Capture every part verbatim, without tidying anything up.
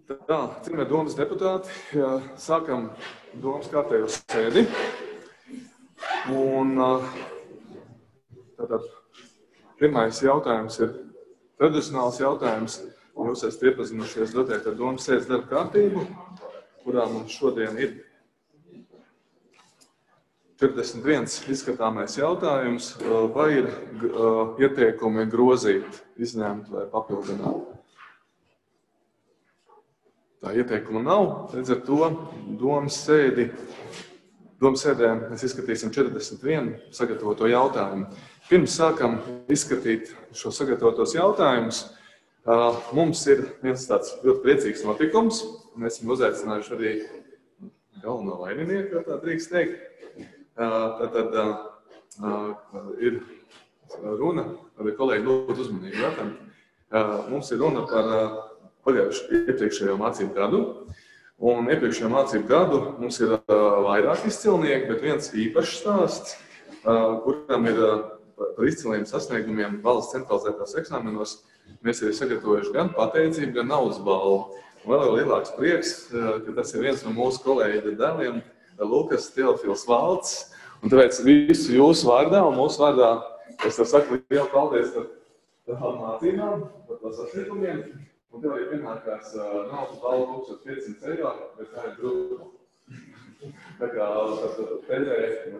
Tā, cienījamie domas deputāti, sākam domas kārtējo sēdi. Un tātad pirmais jautājums ir tradicionāls jautājums. Jūs esat iepazinušies noteikti ar domas sēdes darba kārtību, kurā mums šodien ir četrdesmit viens izskatāmais jautājums, vai ir ieteikumi grozīt, izņemt vai papildināt. Tā ieteikuma nav, līdz ar to domas sēdi, domas sēdē mēs izskatīsim četrdesmit vienu sagatavoto jautājumu. Pirms sākam izskatīt šo sagatavotos jautājumus, mums ir viens tāds ļoti priecīgs notikums. Mēs esam uzaicinājuši arī galveno vaininieku, tā drīkst teikt. Tātad ir runa, arī kolēģi lūdzu uzmanību, ja? Mums ir runa par pagājušu iepriekšējo mācību gadu, un iepriekšējo mācību gadu mums ir vairāk izcilnieki, bet viens īpašs stāsts, kuram ir par izciliem sasniegumiem valsts centralizētās eksāmenos, mēs arī sagatavojuši gan pateicību, gan naudas balvu. Un vēl lielāks prieks, ka tas ir viens no mūsu kolēģa dēliem, Lukas Teofils Valts, un tāpēc visu jūsu vārdā un mūsu vārdā es tev saku lielu paldies par tādām mācībām, par tās sasniegumiem. Un tev ir pienākās naudas balva tūkstoš piecsimt eiro, bet tā ir grūta. Tā kā pēdē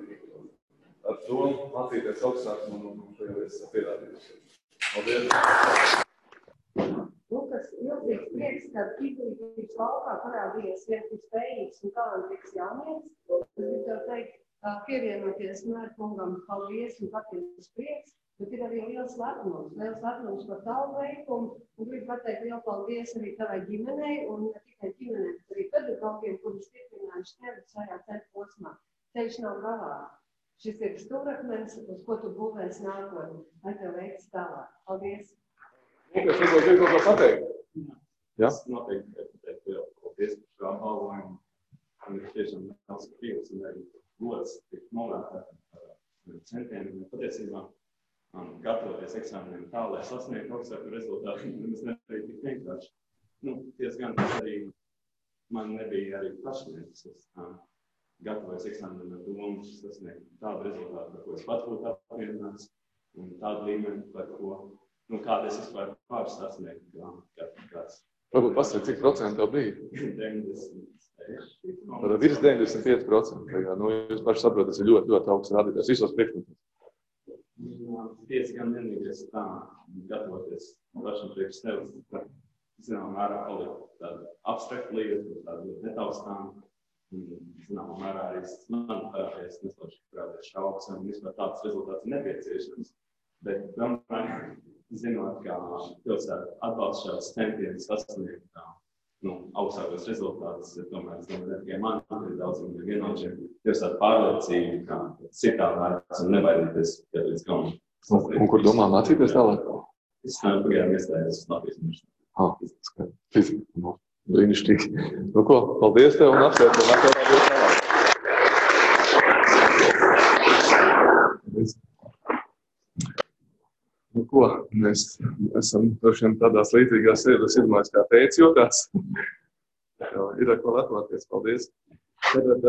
ar to mācīties augstāk un to jau es pierādījuši. Paldies! Lukas, ilgīgs prieks, ka izglītības laukā parādījies viens spējīgs un talantīgs jaunietis. Es gribu tev teikt, pievienoties Mērkungam paldies un patiesas prieks. Bet ir arī liels lepnums, liels lepnums par tavu veikumu, un gribu pateikt lielu paldies arī tavai ģimenei, un ne tikai ģimenei, bet arī pedagogiem, kuri stiprinājuši tevi šajā ceļa posmā. Ceļš nav galā. Šis ir stūrakmens, uz ko tu būvēsi nākotni, lai tev veikts tālāk. Paldies! Lukas, varbūt gribu kaut ko pateikt? Jā? Es noteikti pateikt lielu paldies par šo apbalvojumu. Man ir tiešām liels prieks un arī gods tikt novērtēt par centieniem patiesībā. Man gatavoties eksāmeniem tā, lai sasniegtu augstāku rezultātu, nemaz nebija tik vienkārši. Nu, diezgan tas arī man nebija arī pašmērķis. Es gatavojos eksāmeniem ar domu sasniegt tādu rezultātu, par ko es pat būtu apmierināts, un tādu līmeni, par ko, nu, kādu es vispār pār sasniegt, kā kāds. Varbūt pasaka, cik procenti tev bija? deviņdesmit. Tad virs deviņdesmit pieci procenti. Nu, jūs paši saprotat, tas ir ļoti, ļoti augsts rādītājs visos priekšmetos. Tiesa gan vienīgais tā, gatavoties pašam priekš sevis, zinām, mērā palikt tādu abstraktu lietu, tādu netaustām. Zinām, mērā arī man parādījās, neslauši parādījās šaubas, un vispār tāds rezultāts ir nepieciešams. Bet, domāju, zinot, kā pilsēta atbalsta šādas centienus sasniegt nu, augstākos rezultātus, tomēr, es domāju, ne tikai man, arī daudziem vienotšiem, jūs tādu pārliecību, kā citā vērts un nebaidīties līdz galam. Un kur domā mācīties tālāk? Es pagājām iestājos Latvijas universitātē. Ah, skaidrs. Fizika. No, brīnišķīgi. Nu ko, paldies tev un apsveicu. Nu ko, mēs esam droši tādās līdzīgās sēdās iedomājas kā teici jotās. Ir ar ko lepoties. Paldies. Tad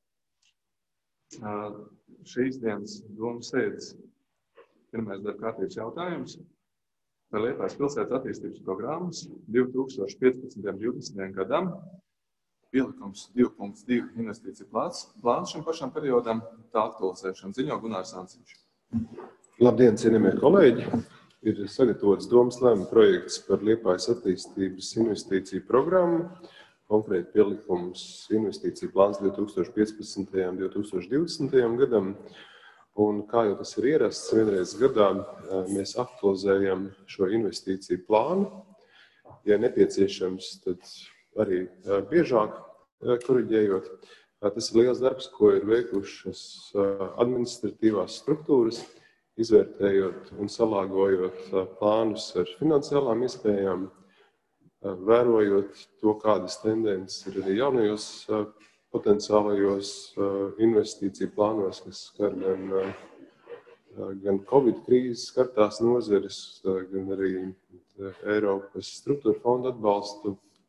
šīs dienas domas sēdes pirmais darba kārtības jautājums par Liepājas pilsētas attīstības programmas divi tūkstoši piecpadsmitajam līdz divdesmitajam gadam. Pielikums divi punkts divi investīciju plāns, plāns šim pašam periodam, tā aktualizēšana ziņo Gunārs Anciņš. Labdien, cienījamie kolēģi! Ir sagatavots domas lēmuma projekts par Liepājas attīstības investīciju programmu, konkrēti pielikums investīciju plāns divi tūkstoši piecpadsmitajam līdz divi tūkstoši divdesmitajam gadam. Un kā jau tas ir ierasts, vienreiz gadā mēs aktualizējam šo investīciju plānu. Ja nepieciešams, tad arī biežāk koriģējot. Tas ir liels darbs, ko ir veikušas administratīvās struktūras, izvērtējot un salāgojot plānus ar finansiālām iespējām, vērojot to, kādas tendences ir arī jaunajos potenciālajos investīciju plānos, kas skar gan, gan Covid krīzes skartās nozeres, gan arī Eiropas struktūra fonda atbalstu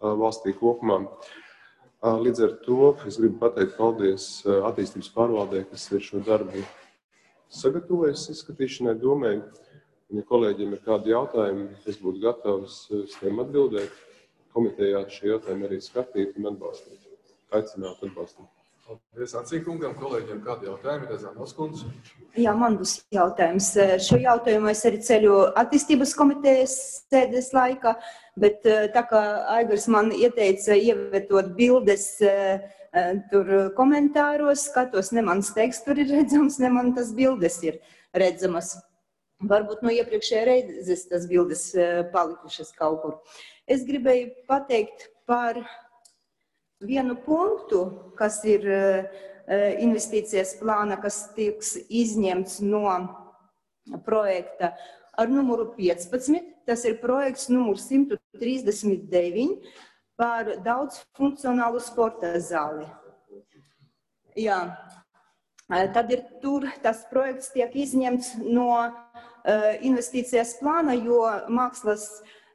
valstī kopumā. Līdz ar to es gribu pateikt paldies attīstības pārvaldē, kas ir šo darbu sagatavojis izskatīšanai domai. Ja kolēģiem ir kādi jautājumi, es būtu gatavs uz tiem atbildēt. Komitejā šie jautājumi arī skatīt un atbalstīt. Aicināt atbalstīt. Paldies Acīkungam, kolēģiem, kādi jautājumi ir Zanos kundze? Jā, man būs jautājums. Šo jautājumu es arī ceļu attīstības komitejas sēdes laikā, bet tā kā Aigars man ieteica ievietot bildes tur komentāros, skatos, ne mans teksts tur ir redzams, ne man tas bildes ir redzamas. Varbūt no iepriekšējā reizes tas bildes palikušas kaut kur. Es gribēju pateikt par vienu punktu, kas ir investīcijas plāna, kas tiks izņemts no projekta ar numuru piecpadsmit. Tas ir projekts numur simt trīsdesmit deviņi par daudzfunkcionālu sporta zāli. Jā, tad ir tur, tas projekts tiek izņemts no investīcijas plāna, jo mākslas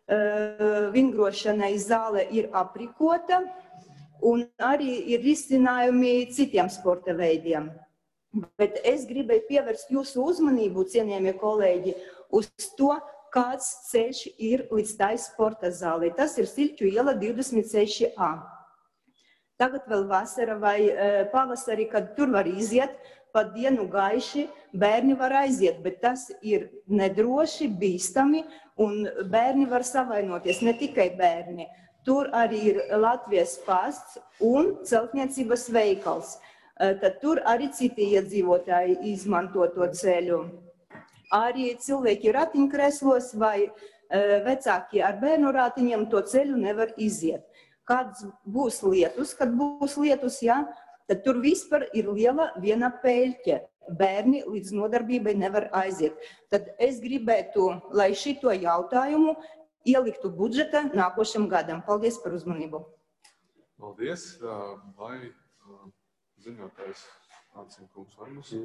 vingrošanai zāle ir aprīkota. Un arī ir risinājumi citiem sporta veidiem. Bet es gribēju pievērst jūsu uzmanību, cienījamie kolēģi, uz to, kāds ceļš ir līdz tai sporta zālei. Tas ir Siļķu iela divdesmit seši A. Tagad vēl vasara vai pavasarī, kad tur var iziet, pa dienu gaiši bērni var aiziet, bet tas ir nedroši, bīstami, un bērni var savainoties, ne tikai bērni. Tur arī ir Latvijas pasts un celtniecības veikals. Tad tur arī citi iedzīvotāji izmanto to ceļu. Arī cilvēki ratiņkreslos vai vecāki ar bērnu ratiņiem to ceļu nevar iziet. Kad būs lietus, kad būs lietus, jā, tad tur vispār ir liela viena peļķe. Bērni līdz nodarbībai nevar aiziet. Tad es gribētu, lai šito jautājumu ieliktu budžeta nākošam gadam. Paldies par uzmanību. Paldies. Vai ziņotājs Acīkungs var mums?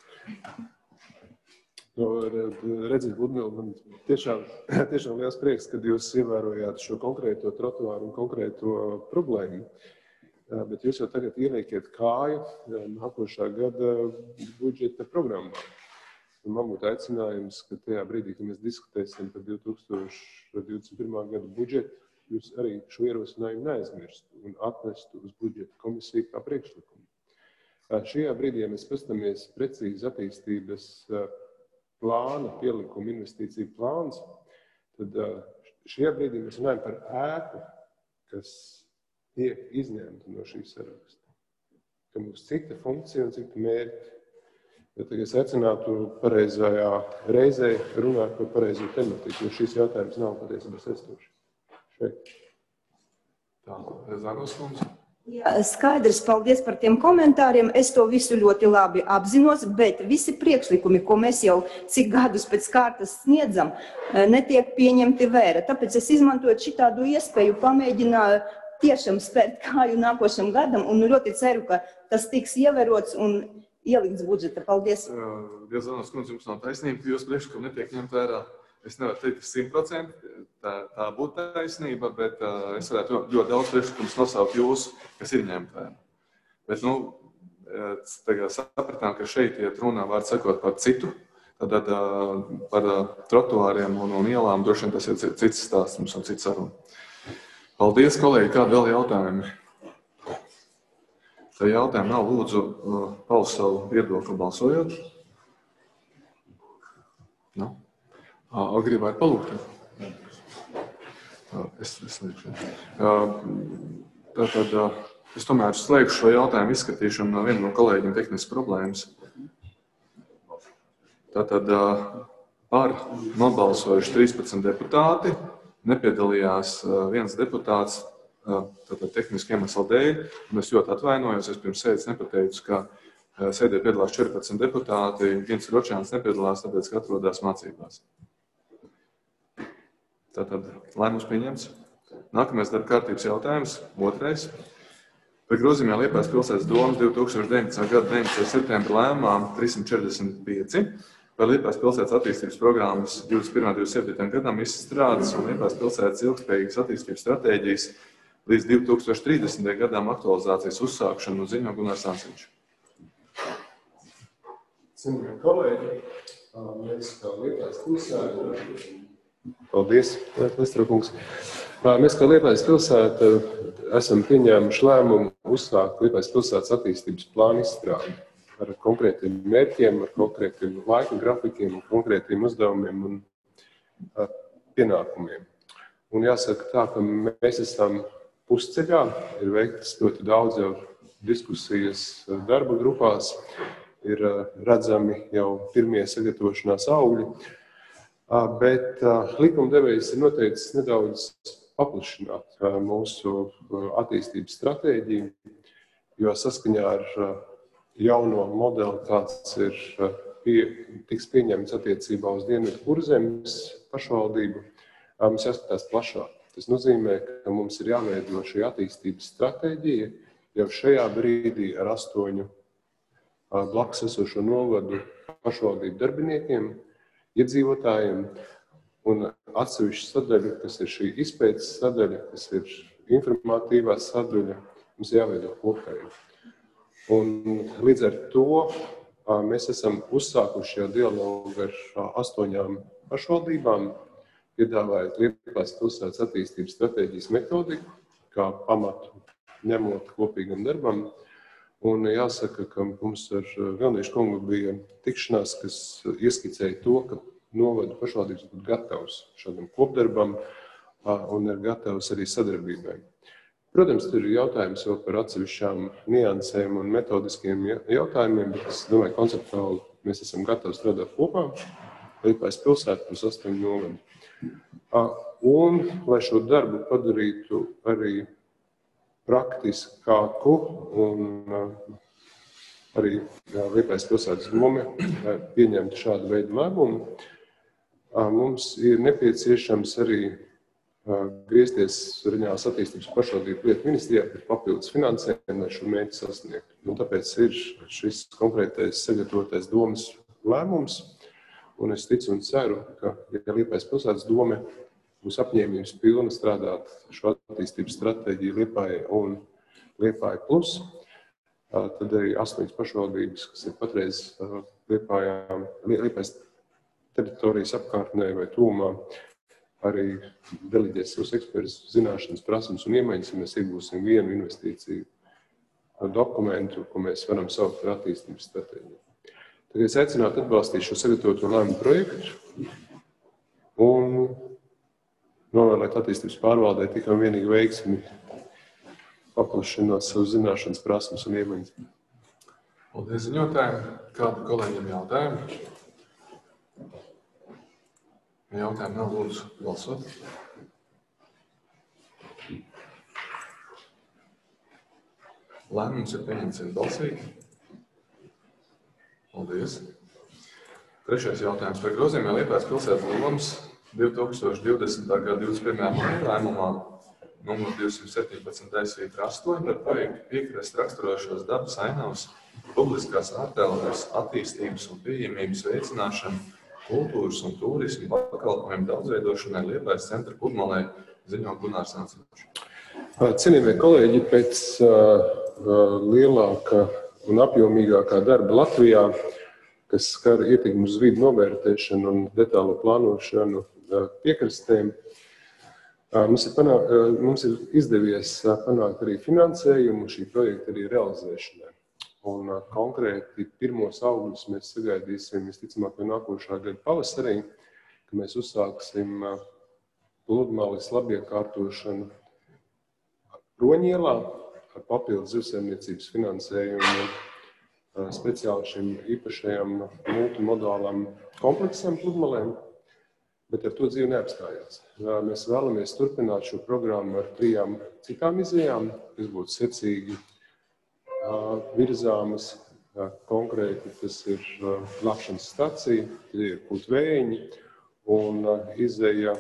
Redziet, Ludmila, man tiešām, tiešām liels prieks, kad jūs ievērojāt šo konkrēto trotuāru un konkrēto problēmu. Bet jūs jau tagad ieliekiet kāju nākošā gada budžeta programmā. Un man būtu aicinājums, ka tajā brīdī, kad mēs diskutēsim par divi tūkstoši divdesmit pirmā gada budžetu, jūs arī šo ierosinājumu neaizmirstu un atnestu uz budžeta komisiju kā priekšlikumu. Šajā brīdī, ja mēs paskatāmies precīzi attīstības plāna, pielikumu investīciju plāns, tad šajā brīdī mēs runājam par ēku, kas tiek izņemta no šī saraksta. Ka mums cita funkcija un cita mērķi. Bet es aicinātu pareizajā reizē runāt par pareizo tematiku, jo šīs jautājums nav patiesībā saistošs. Šeit. Tā, Zanos kundze. Jā, skaidrs, paldies par tiem komentāriem. Es to visu ļoti labi apzinos, bet visi priekšlikumi, ko mēs jau cik gadus pēc kārtas sniedzam, netiek pieņemti vērā. Tāpēc es izmantoju šitādu iespēju pamēģināju tiešām spērt kāju nākošam gadam un ļoti ceru, ka tas tiks ievērots un ielikts budžeta. Paldies. Dievs, Zanos kundze, jums nav taisnība, ka jūs priekšlikumi netiek ņemt vērā. Es nevaru teikt, ka simt procenti tā, tā būtu taisnība, bet uh, es varētu ļoti daudz priekšlikumus nosaukt jūsu, kas ir ņemt vērā. Bet, nu, tagad sapratām, ka šeit iet runā, vārds sakot, par citu, tad uh, par uh, trotuāriem un, un ielām droši vien tas ir cits stāsts, mums un cits saruna. Paldies, kolēģi, kādi vēl jautājumi? Tā jautājumi nav, lūdzu, uh, paust savu viedokli balsojot. No? Agri vai palūgt? Es, es slēgšu. Tātad es tomēr slēgšu šo jautājumu izskatīšanu no viena no kolēģiem tehniskas problēmas. Tātad par nobalsojuši trīspadsmit deputāti, nepiedalījās viens deputāts tātad tehniski iemeslu dēļ, un es ļoti atvainojos, es pirms sēdes nepateicu, ka sēdē piedalās četrpadsmit deputāti, Gins Ročāns nepiedalās, tāpēc, ka atrodas mācībās. Tātad, lēmums pieņemts. Nākamais darba kārtības jautājums, otrais. Par grozījumiem Liepājas pilsētas domas divi tūkstoši deviņpadsmitā gada deviņpadsmitā septembra lēmumā trīssimt četrdesmit pieci par Liepājas pilsētas attīstības programmas divdesmit pirmā līdz divdesmit septītajam gadam izstrādes un Liepājas pilsētas ilgspējīgas attīstības stratēģijas līdz divi tūkstoši trīsdesmitajam gadam aktualizācijas uzsākšanu ziņo Gunārs Ansiņš. Cienījamie kolēģi, mēs kā Liepājas pilsēta, paldies, Lestra kungs. Mēs kā Liepājas pilsēta esam pieņēmuši lēmumu uzsākt Liepājas pilsētas attīstības plānu izstrādi ar konkrētiem mērķiem, ar konkrētiem laika grafikiem, konkrētiem uzdevumiem un pienākumiem. Un jāsaka tā, ka mēs esam pusceļā, ir veiktas ļoti daudz jau diskusijas darba grupās, ir redzami jau pirmie sagatavošanās augļi, bet likumdevējs ir noteicis nedaudz paplašināt mūsu attīstības stratēģiju, jo saskaņā ar jauno modeli, kāds ir pie, tiks pieņemts attiecībā uz Dienvidu Kurzemes pašvaldību, mums jāskatās plašāk. Tas nozīmē, ka mums ir jāveido šī attīstības stratēģija jau šajā brīdī ar astoņu blakus esošo novadu pašvaldību darbiniekiem, iedzīvotājiem un atsevišķa sadaļa, kas ir šī izpētes sadaļa, kas ir informatīvā sadaļa, mums jāveido kopēji. Un līdz ar to mēs esam uzsākuši jau dialogu ar astoņām pašvaldībām, piedāvājot Liepājas pilsētas attīstības stratēģijas metodiku, kā pamatu ņemot kopīgam darbam. Un jāsaka, ka mums ar Galniešu kungu bija tikšanās, kas ieskicēja to, ka novadu pašvaldības būtu gatavs šādam kopdarbam un ir gatavs arī sadarbībai. Protams, tur ir jautājums vēl par atsevišķām niansēm un metodiskiem jautājumiem, bet es domāju, konceptuāli mēs esam gatavi strādāt kopā, Liepājas pilsēta plus astoņi novadi. Un, lai šo darbu padarītu arī praktiskāku un arī Liepājas pilsētas doma pieņemtu šādu veidu lēmumu, mums ir nepieciešams arī griezties Reģionālās attīstības pašvaldību lietu ministrijā par papildus finansējumu, lai šo mērķi sasniegtu. Un tāpēc ir šis konkrētais sagatavotais domas lēmums, un es ticu un ceru, ka, ja Liepājas pilsētas doma būs apņēmības pilna strādāt šo attīstības stratēģiju Liepājai un Liepāja plus, tad arī astoņas pašvaldības, kas ir patreiz Liepājā, Liepājas teritorijas apkārtnē vai tūmā, arī deliģēs savus ekspertus zināšanas, prasmes un iemaņas, un mēs iegūsim vienu investīciju dokumentu, ko mēs varam saukt par attīstības stratēģiju. Tad es aicinātu atbalstīt šo sagatavoto lēmumu projektu un novēlēt attīstības pārvaldē tikai un vienīgi veiksmi paplašinot savus zināšanas, prasmes un iemaņas. Paldies ziņotājiem. Kādu kolēģiem jautājumu? Jautājumu nav, lūdzu balsot. Lēmums ir pieņemts vienbalsīgi. Paldies. Trešais jautājums par grozījumiem Liepājas pilsētas domas divi tūkstoši divdesmitā gada divdesmit pirmajā maijā lēmumā numur divsimt septiņpadsmit svītra astoņi par projektu piekrasti raksturošos dabas ainavas, publiskās ārtelpas, attīstības un pieejamības veicināšanu, kultūras un turismu pakalpojumu daudzveidošanai Liepājas centra Pludmalē, ziņo Gunārs Ansiņš. Cienījamie kolēģi, pēc uh, lielākā un apjomīgākā darba Latvijā, kas skar ietekmi uz vidu novērtēšanu un detālo plānošanu uh, piekrastēm, uh, mums, ir panā, uh, mums ir izdevies uh, panākt arī finansējumu šī projekta arī realizēšanai. Un uh, konkrēti pirmos augļus mēs sagaidīsim visticamāk jau nākošā gada pavasarī, ka mēs uzsāksim uh, Pludmales labiekārtošanu Roņielā ar papildus zivsaimniecības finansējumu uh, speciāli šim īpašajam multimodālam kompleksam Pludmalēm, bet ar to dzīve neapstājās. Uh, mēs vēlamies turpināt šo programmu ar trijām citām izējām, kas būtu secīgi virzāmas, konkrēti tas ir glābšanas stacija, tie ir Putvējiņi un izeja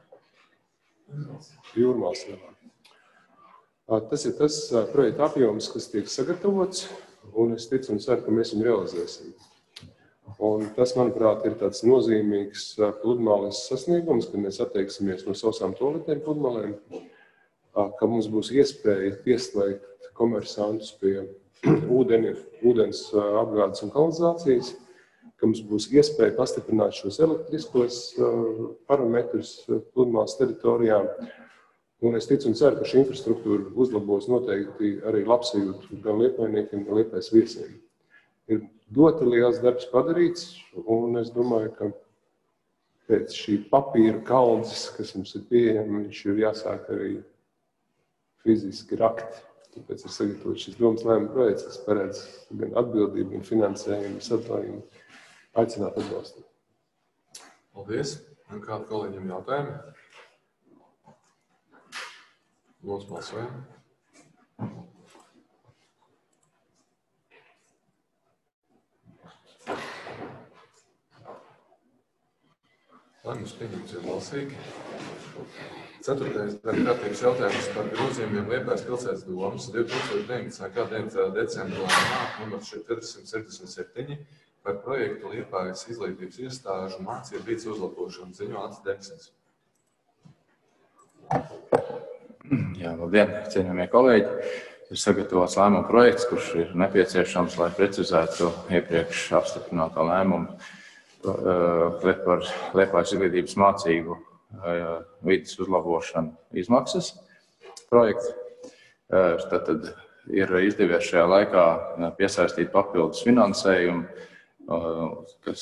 Jūrmalsnavā. Tas ir tas projekta apjoms, kas tiek sagatavots, un es ticu un ceru, ka mēs viņu realizēsim. Un tas, manuprāt, ir tāds nozīmīgs Pludmales sasniegums, kad mēs atteiksimies no sausām toaletēm Pludmalēm. ka mums būs iespēja pieslēgt komersantus pie ūdeni, ūdens apgādes un kanalizācijas, ka mums būs iespēja pastiprināt šos elektriskos parametrus pludmales teritorijām. Un es ticu un ceru, ka šī infrastruktūra uzlabos noteikti arī labsajūtu gan liepainiekiem, gan liepais viesiem. Ir ļoti liels darbs padarīts, un es domāju, ka pēc šī papīra kaudzes, kas mums ir pieejama, viņš ir jāsāk arī fiziski rakt. Tāpēc ir sagatavot šis domas lēmuma projekts, kas paredz gan atbildību, gan finansējumu, sadalījumu. Aicināt atbalstīt. Paldies. Un kādu kolēģiem jautājumi? Lūdzu, balsojam. Lēmums pieņemts vienbalsīgi. Ceturtais darba kārtības jautājums par grozījumiem Liepājas pilsētas domas divi tūkstoši deviņpadsmitā gada devītā decembra lēmumā numurs četri simt sešdesmit septiņi par projektu Liepājas izglītības iestāžu mācību vides uzlabošanu. Ziņo Ats Deksnis. Jā, labdien, cienījamie kolēģi. Ir sagatavots lēmuma projekts, kurš ir nepieciešams, lai precizētu iepriekš apstiprināto lēmumu par Liepājas izglītības mācību vides uzlabošanu izmaksas projektu. Tad ir izdevies šajā laikā piesaistīt papildus finansējumu, kas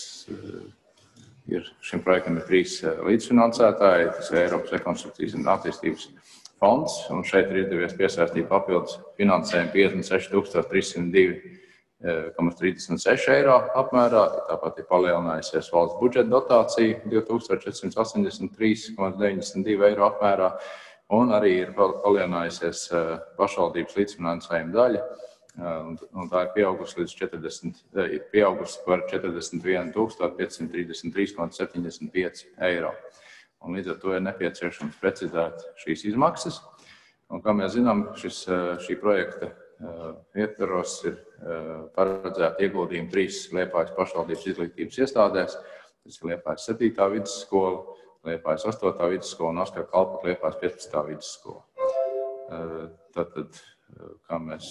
ir šim projektam ir trīs līdzfinansētāji, tas ir Eiropas rekonstrukcijas un attīstības fonds, un šeit ir izdevies piesaistīt papildus finansējumu piecdesmit seši tūkstoši trīs simt divi komats trīsdesmit seši eiro apmērā, tāpat ir palielinājusies valsts budžeta dotācija divi tūkstoši četri simt astoņdesmit trīs komats deviņdesmit divi eiro apmērā, un arī ir palielinājusies pašvaldības līdzfinansējuma daļa, un tā ir pieaugusi līdz četrdesmit, pieaugusi par četrdesmit vienu tūkstoši piecsimt trīsdesmit trīs komats septiņdesmit pieci eiro. Un līdz ar to ir nepieciešams precizēt šīs izmaksas. Un, kā mēs zinām, šis, šī projekta ietvaros ir paredzēta ieguldījumi trīs Liepājas pašvaldības izglītības iestādēs. Tas ir Liepājas septītā vidusskola, Liepājas astotā vidusskola un Oskara Kalpaka Liepājas piecpadsmitā vidusskola. Tātad, kā mēs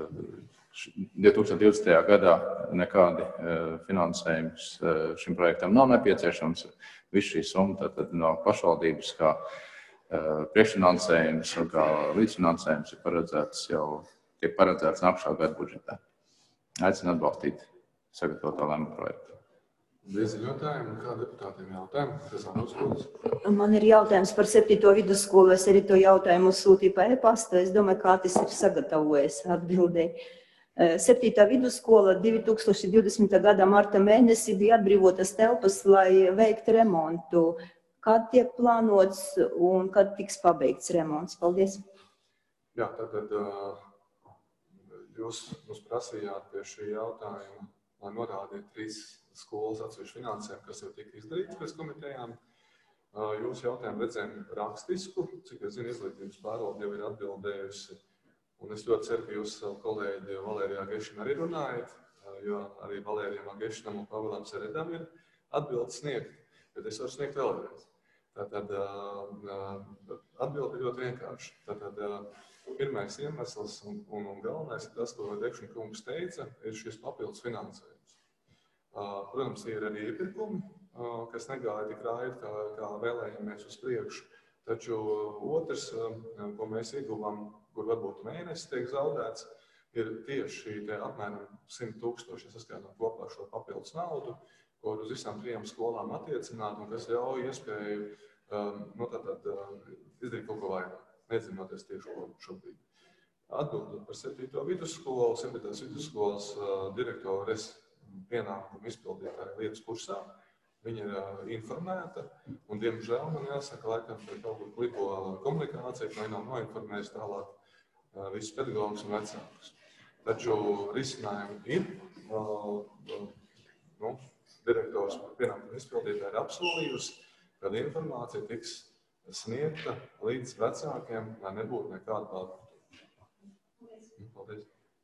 divi tūkstoši divdesmitajā gadā nekādi finansējums šim projektam nav nepieciešams. Viss šī summa tātad no pašvaldības kā priekšfinansējums un kā līdzfinansējums ir paredzēts jau tiek paredzēts nākamā gada budžetā. Aicinu atbalstīt sagatavotā lēmuma projektu. Līdzi jautājumi, kā deputātiem jautājumi? Kas atbilst? Man ir jautājums par septīto vidusskolu. Es arī to jautājumu sūtīju pa e-pastu. Es domāju, kā tas ir sagatavojis atbildēji. Septītā vidusskola divi tūkstoši divdesmitā gada marta mēnesī bija atbrīvotas telpas, lai veiktu remontu. Kad tiek plānots un kad tiks pabeigts remonts? Paldies. Jā, tātad jūs mums prasījāt pie šī jautājuma, lai norādītu trīs skolas atsevišķu finansējumu, kas jau tika izdarīts pēc komitejām. Jūsu jautājumu redzējām rakstisku, cik es zinu, izglītības pārvalde jau ir atbildējusi. Un es ļoti ceru, ka jūs savu kolēģi Valērijā Gešinu arī runājat, jo arī Valērijam Gešinam un Pavelam Seredam ir atbildes sniegt, bet es varu sniegt vēlreiz. Tātad atbilde ir ļoti vienkārši. Tātad pirmais iemesls un, un, un galvenais ir tas, ko Dekšņa kungs teica, ir šis papildus finansējums. Protams, ir arī iepirkumi, kas negāja tik raiti, kā, kā vēlējāmies uz priekšu. Taču otrs, ko mēs ieguvām, kur varbūt mēnesis tiek zaudēts, ir tieši šī te apmēram simt tūkstoši, ja saskatām kopā šo papildus naudu, ko uz visām trijām skolām attiecināt un kas ļauj iespēju nu, tātad, izdarīt kaut ko vairāk, nedzinoties tieši ko šobrīd. Atbildot par septīto vidusskolu, septītās vidusskolas direktores pienākumu izpildītāju lietas kursā. Viņa ir informēta, un, diemžēl, man jāsaka, laikam, ka kaut kur klipo komunikācija, ka viņa nav noinformējusi tālāk visus pedagogus un vecākus. Taču risinājumi ir. Nu, direktors pienākumu izpildītāji ir apsolījusi, kad informācija tiks sniegta līdz vecākiem, lai nebūtu nekāda pārpratuma. Paldies.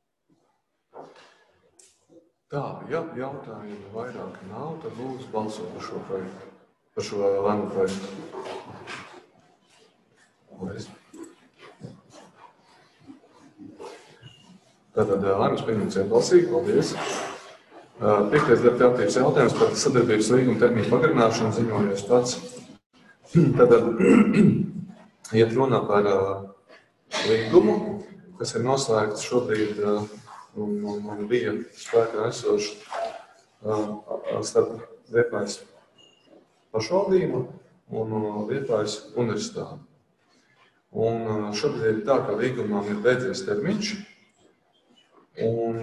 Tā, ja jautājumu vairāk nav, tad lūdzu balsot par šo projektu, par šo lēmumu projektu. Paldies. Tātad lēmums pieņemts vienbalsīgi. Paldies. Piektais darba kārtības jautājums par sadarbības līguma termiņu pagarināšanu ziņojies pats. Tātad iet runa par līgumu, kas ir noslēgts šobrīd un, un, un bija spēkā esošs starp Liepājas pašvaldību un Liepājas universitāti. Un šobrīd ir tā, ka līgumam ir beidzies termiņš, un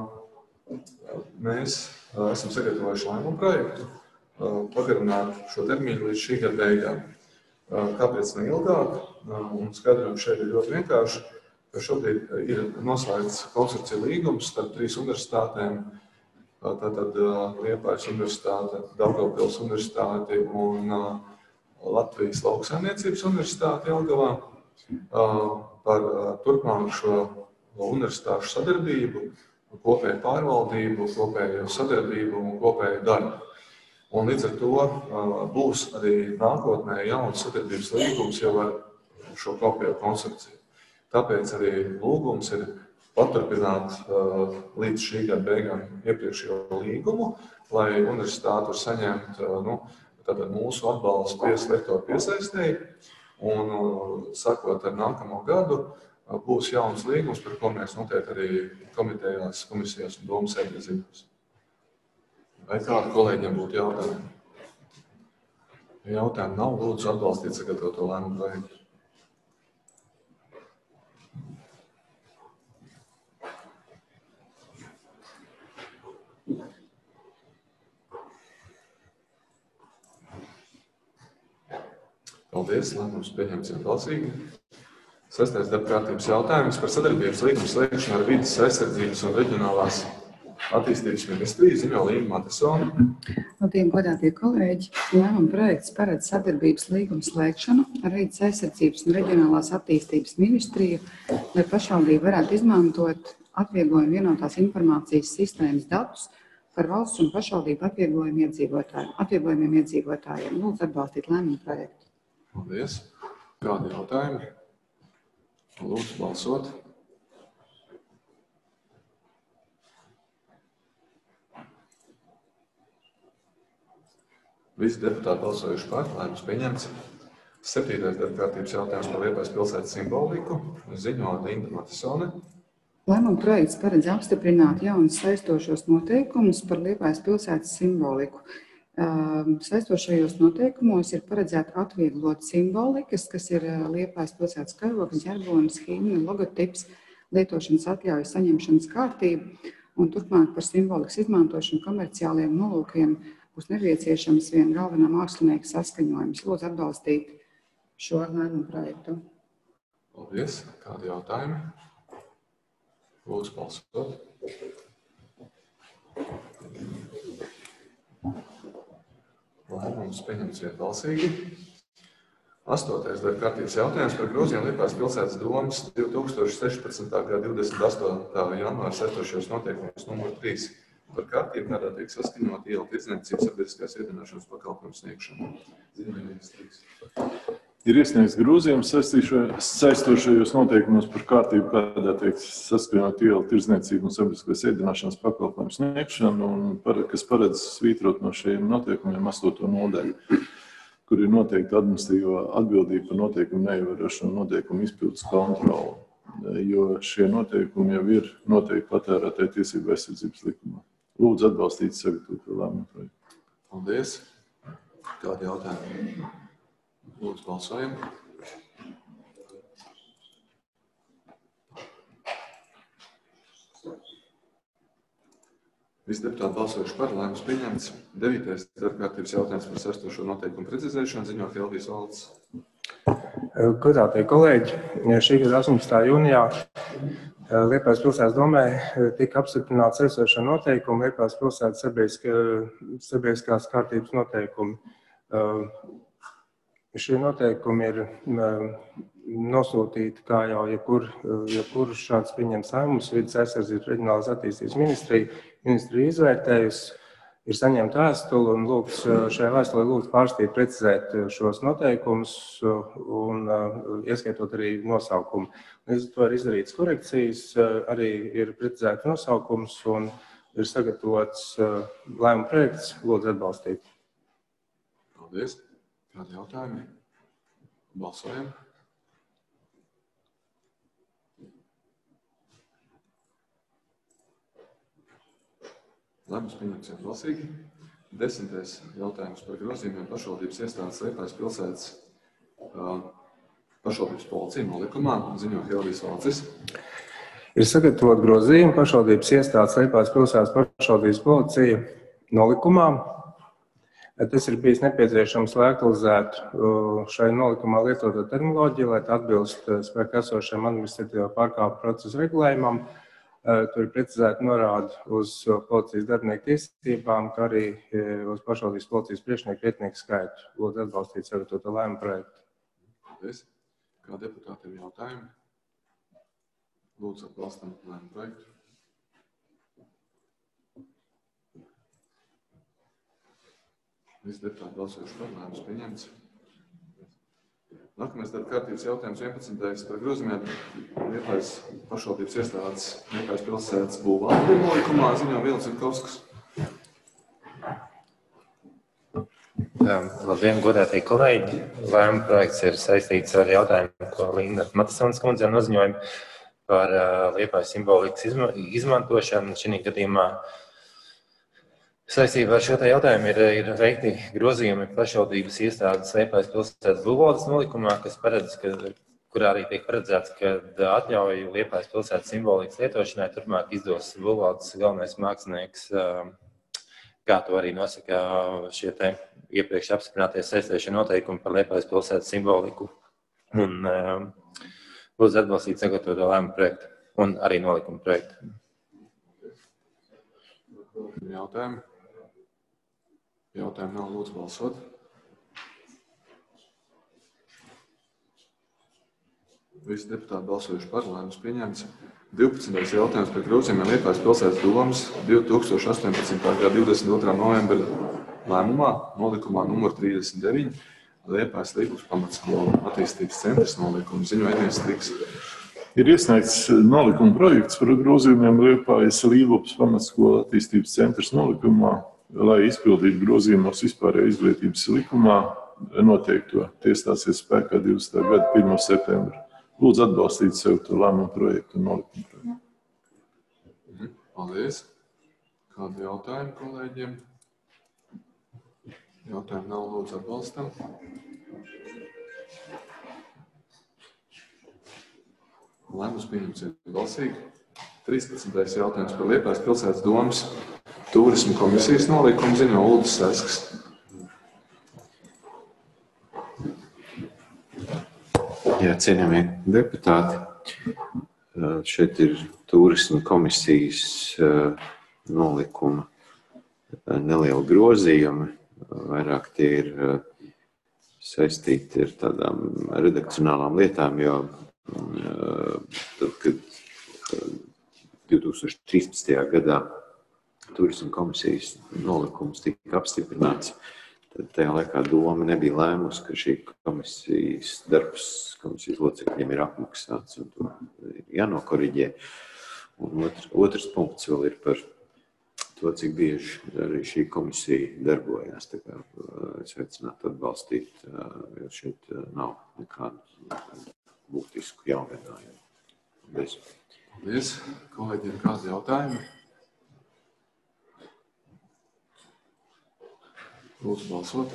mēs esam sagatavojuši lēmumu projektu pagarināt šo termiņu līdz šī gada beigām. Kāpēc ne ilgāk? Un skaidrojums šeit ir ļoti vienkārši, ka šobrīd ir noslēgts konsorcija līgums starp trīs universitātēm, tātad Liepājas universitāte, Daugavpils universitāti un Latvijas lauksaimniecības universitāte Jelgavā par turpmāk šo universitāšu sadarbību, kopēju pārvaldību, kopēju sadarbību un kopēju darbu. Un līdz ar to būs arī nākotnē jauns sadarbības līgums jau ar šo kopējo konstrukciju. Tāpēc arī lūgums ir paturpināt līdz šī gada beigām iepriekšējo līgumu, lai universitāte var saņemt nu, mūsu atbalstu pieslēgto piesaistēji. Un sakot ar nākamo gadu, būs jauns līgums, par ko mēs noteikti arī komitejās, komisijās un domas sēdē ziņos. Vai kādu kolēģiem būtu jautājumi? Ja jautājumi nav, lūdzu atbalstīt sagatavoto lēmumu projektu. Paldies, lēmums pieņemts vienbalsīgi. Sestais darba kārtības jautājums par sadarbības līgumu slēgšanu ar vides aizsardzības un reģionālās attīstības ministriju ziņo Līga Matesone. Labdien, godātie kolēģi! Lēmuma projekts paredz sadarbības līgumu slēgšanu ar vides aizsardzības un reģionālās attīstības ministriju, lai pašvaldība varētu izmantot atvieglojumu vienotās informācijas sistēmas datus par valsts un pašvaldību atvieglojumu iedzīvotājiem. Atvieglojumiem iedzīvotājiem. Lūdzu atbalstīt lēmuma projektu. Paldies. Kādi jautājumi? Lūdzu balsot. Visi deputāti balsojuši par, lēmums pieņemts. Septītais darba kārtības jautājums par Liepājas pilsētas simboliku. Ziņo Līga Matesone. Lēmuma projekts paredz apstiprināt jaunus saistošos noteikumus par Liepājas pilsētas simboliku. Saistošajos noteikumos ir paredzēta atvieglot simbolikas, kas ir Liepājas pilsētas karogs, ģerbonis, himna, logotips, lietošanas atļaujas saņemšanas kārtība, un turpmāk par simbolikas izmantošanu komerciāliem nolūkiem būs nepieciešams vien galvenā mākslinieka saskaņojums. Lūdzu atbalstīt šo lēmumu projektu. Paldies. Kādi jautājumi? Lūdzu balsot. Lēmums pieņemts vienbalsīgi. Astotais darba kārtības jautājums par grozījumu Liepājas pilsētas domes divi tūkstoši sešpadsmitā gada divdesmit astotā janvāra saistošajos noteikumos numur trīs par kārtību, kādā tiek saskaņot ielu tirdzniecības sabiedriskās ievienošanas pakalpojumu sniegšanu. Ir iesniegts grozījums saistošajos noteikumos par kārtību, kādā tiek saskaņot ielu tirdzniecību un sabiedriskās ievienošanas pakalpojumu sniegšanu, un par, kas paredz svītrot no šiem noteikumiem astoto nodaļu, kur ir noteikta administratīvā atbildība par noteikumu neievērošanu un noteikumu izpildes kontroli, jo šie noteikumi jau ir noteikti patērētāju tiesību aizsardzības likumā. Lūdzu atbalstīt sagatavoto lēmumu projektu. Paldies. Kādi jautājumi? Lūdzu balsojam. Visi deputāti balsojuši par, lēmums pieņemts. Devītais darba kārtības jautājums par saistošo noteikumu precizēšanu ziņo Helvijas valdes. Godātie kolēģi, šī gada astoņpadsmitā jūnijā Liepājas pilsētas domē tika apstiprināts saistošo noteikumu Liepājas pilsētas sabiedriskās kārtības noteikumi. Šie noteikumi ir nosūtīti, kā jau jebkur, jebkur šāds pieņems lēmums, vides aizsardzības reģionālās attīstības ministrija. Ministrija izvērtējusi ir saņemta vēstule un lūgts šajā vēstulē lūgts pārstīt precizēt šos noteikumus un ieskaitot arī nosaukumu. Līdz ar to ir izdarīts korekcijas, arī ir precizēts nosaukums un ir sagatavots lēmuma projekts. Lūdzu atbalstīt. Paldies. Kādi jautājumi? Balsojam. Lēmums pieņemts vienbalsīgi. Desmitais jautājums par grozījumiem pašvaldības iestādes Liepājas pilsētas uh, pašvaldības policija nolikumā, ziņo Helrijs Valcis. Ir sagatavot grozījumi pašvaldības iestādes Liepājas pilsētas pašvaldības policija nolikumā. Tas ir bijis nepieciešams, lai aktualizētu šai nolikumā lietoto terminoloģiju, lai tā atbilst spēkā esošajam administratīvā pārkāpuma procesa regulējumam. Tur ir precizēta norāde uz policijas darbinieku tiesībām, kā arī uz pašvaldības policijas priekšnieku vietnieku skaitu. Lūdzu atbalstīt sagatavoto lēmumu projektu. Paldies. Kā deputātiem jautājumi? Lūdzu atbalstam lēmumu projektu. Visi deputāti balsojuši par, lēmums pieņemts. Nākamais darba kārtības jautājums vienpadsmitais par grozījumiem Liepājas pašvaldības iestādes Liepājas pilsētas būvvaldību nolikumā, ziņo Vils Vitkovskis. Labdien, godātie kolēģi! Lēmuma projekts ir saistīts ar jautājumu, ko Linda Matisons kundze noziņoja par Liepājas simbolikas izmantošanu. Šī gadījumā saistībā ar šo jautājumu ir, ir veikti grozījumi pašvaldības iestādes Liepājas pilsētas būvvaldes nolikumā, kas paredz, ka, kurā arī tiek paredzēts, ka atļauju Liepājas pilsētas simbolikas lietošanai turpmāk izdos būvvaldes galvenais mākslinieks, kā to arī nosaka šie te iepriekš apstiprinātie saistīšie noteikumi par Liepājas pilsētas simboliku. Un lūdzu atbalstīt sagatavoto lēmumu projektu un arī nolikumu projektu. Jautājumi? Jautājumi nav, lūdzu balsot. Visi deputāti balsojuši par, lēmums pieņemts. divpadsmitais jautājums par grozījumiem Liepājas pilsētas domas divi tūkstoši astoņpadsmitā gada divdesmit otrā novembra lēmumā, nolikumā numur trīsdesmit deviņi, Liepājas līgums pamatskolu attīstības centrs nolikums, ziņo Edvīns Striks. Ir iesniegts nolikuma projekts par grozījumiem Liepājas Līlupas pamatskola attīstības centrs nolikumā, lai izpildītu grozījumos vispārējā izglītības likumā noteikto. Tie stāsies spēkā divdesmitā gada pirmā septembra. Lūdzu atbalstīt sev to lēmumu projektu un nolikumu projektu. Paldies. Kādi jautājumi kolēģiem? Jautājumi nav, lūdzu atbalstam. Lēmums pieņemts vienbalsīgi. trīspadsmitais jautājums par Liepājas pilsētas domas turismu komisijas nolikumu, ziņo Uldis Sesks. Jā, cienījamie deputāti, šeit ir turismu komisijas nolikuma neliela grozījuma. Vairāk tie ir saistīti ar tādām redakcionālām lietām, jo tad, kad divi tūkstoši trīspadsmitajā gadā turismu komisijas nolikums tika apstiprināts, tad tajā laikā doma nebija lēmusi, ka šī komisijas darbs komisijas locekļiem ir apmaksāts un to ir jānokoriģē. Un otrs, otrs punkts vēl ir par to, cik bieži arī šī komisija darbojās. Tā kā es aicinātu atbalstīt, jo šeit nav nekādu būtisku jauninājumu. Paldies. Paldies. Kolēģiem, kādi jautājumi? Lūdzu balsot.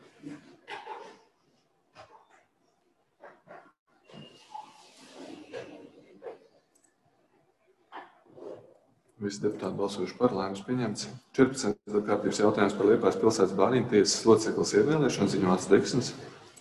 Visi deputāti balsojuši par, lēmums pieņemts. četrpadsmitais kārtības jautājums par Liepājas pilsētas bāriņu tiesas locekles ievēlēšanu, ziņo Ats Deksnis.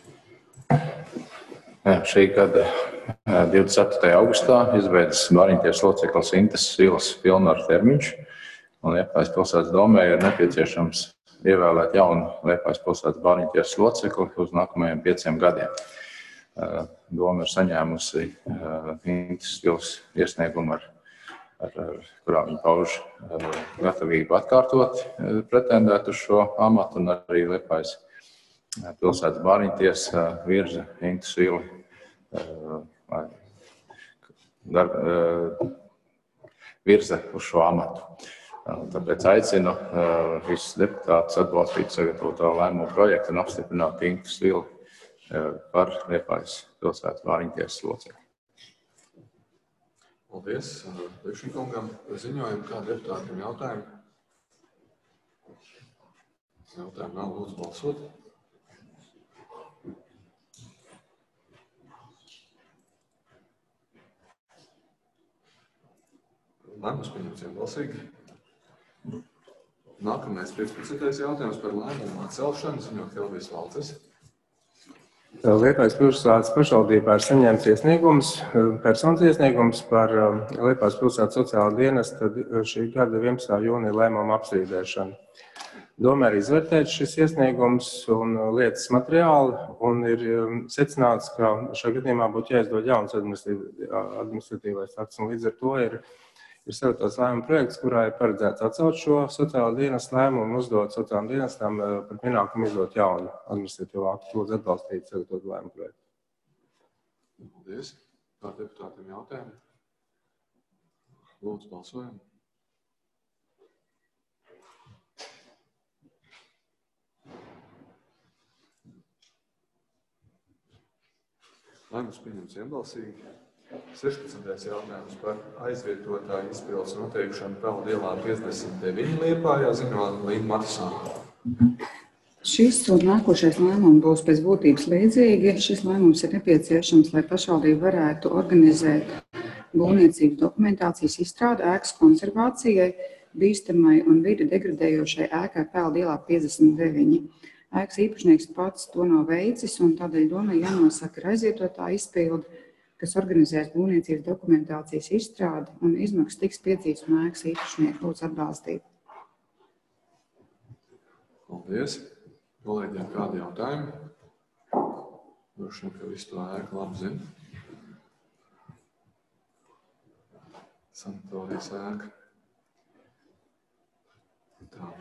Šī gada divdesmit ceturtajā augustā izbeidzas bāriņu tiesas locekles Intas Silas pilnvaru termiņš, un Liepājas pilsētas domē ir nepieciešams ievēlēt jaunu Liepājas pilsētas bāriņu tiesas locekli uz nākamajiem pieciem gadiem. Doma ir saņēmusi Intas Silas iesniegumu ar ar, ar kurā viņi pauž gatavību atkārtot pretendēt uz šo amatu, un arī Liepājas pilsētas bāriņtiesa virza Intu Sili dar, virza uz šo amatu. Tāpēc aicinu visus deputātus atbalstīt sagatavoto lēmumu projektu un apstiprināt Intu Sili par Liepājas pilsētas bāriņtiesas locekli. Paldies priekšnikungam. Ziņojumu, kā deputātiem jautājumi? Jautājumi nav, lūdzu balsot. Lēmums pieņemts vienbalsīgi. Nākamais piecpadsmitais jautājums par lēmumu atcelšanu, ziņo Helvijas Valces. Liepājas pilsētas pašvaldībā ir saņemts iesniegums, personas iesniegums par Liepājas pilsētas sociālā dienesta šī gada vienpadsmitā jūnija lēmumu apstrīdēšanu. Doma ir izvērtēt šis iesniegums un lietas materiāli, un ir secināts, ka šajā gadījumā būtu jāizdod jauns administratīvais akts, un līdz ar to ir Ir sagatavots lēmuma projekts, kurā ir paredzēts atcelt šo sociālo dienestu lēmumu un uzdot sociālām dienestām par pienākumu izdot jaunu administratīvo aktu. Lūdzu atbalstīt sagatavot lēmuma projektu. Paldies. Kā deputātiem jautājumi? Lūdzu balsojam. Lēmums pieņemts vienbalsīgi. sešpadsmitais jautājums par aizvietotāju izpildes noteikšanu peldu ielā piecdesmit deviņi Liepājā, ziņo Līna Matisona. Šis un nākošais lēmums būs pēc būtības līdzīgi. Šis lēmums ir nepieciešams, lai pašvaldība varētu organizēt būvniecības dokumentācijas izstrādi ēkas konservācijai, bīstamai un vidi degradējošai ēkai peldu ielā piecdesmit deviņi. Ēkas īpašnieks pats to nav veicis, un tādēļ domai jānosaka ir aizvietotāja izpilde, kas organizēs būvniecības dokumentācijas izstrādi, un izmaksas tiks piedzīts no ēkas īpašnieku. Lūdzu atbalstīt. Paldies. Kolēģiem kādi jautājumi? Droši vien, ka visu to ēku labi zina. Sanatorijas ēka. Tā.